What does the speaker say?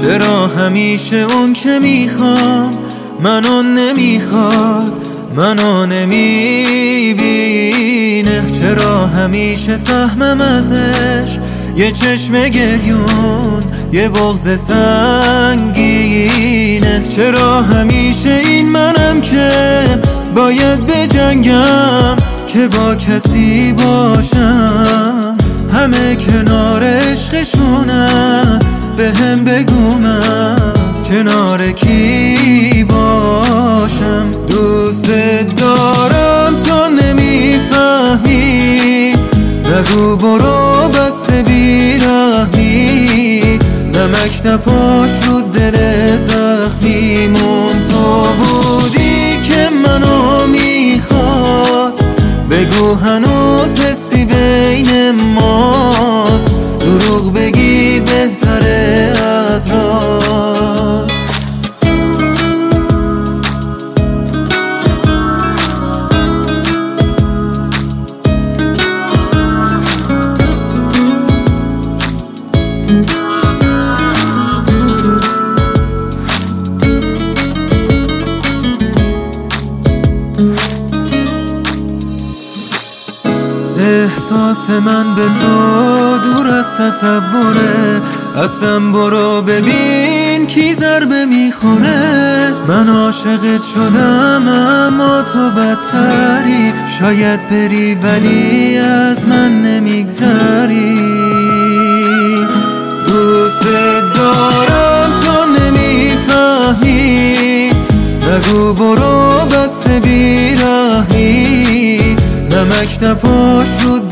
چرا همیشه اون که میخوام منو نمیخواد، منو نمیبینه؟ چرا همیشه سهمم ازش یه چشم گریون، یه بغض سنگینه؟ چرا همیشه این منم که باید بجنگم که با کسی باشم؟ همه کنار عشقشونم، به هم بگو من کنار کی باشم؟ دوست دارم تو نمیفهمی، بگو برو بس بیرحمی، نمک نپاش رو دل زخمیمون. تو بودی که منو میخواست، بگو هنوز حسی بین ماست، دروغ بگی بهتره از راست. احساس من به تو دور از تصوره، اصلا برو ببین کی ضربه میخوره. من عاشقت شدم اما تو بدتری، شاید بری ولی از من نمیگذری. دوست دارم تو نمیفهمی، بگو برو بس بیرحمی، نمک نپاش رو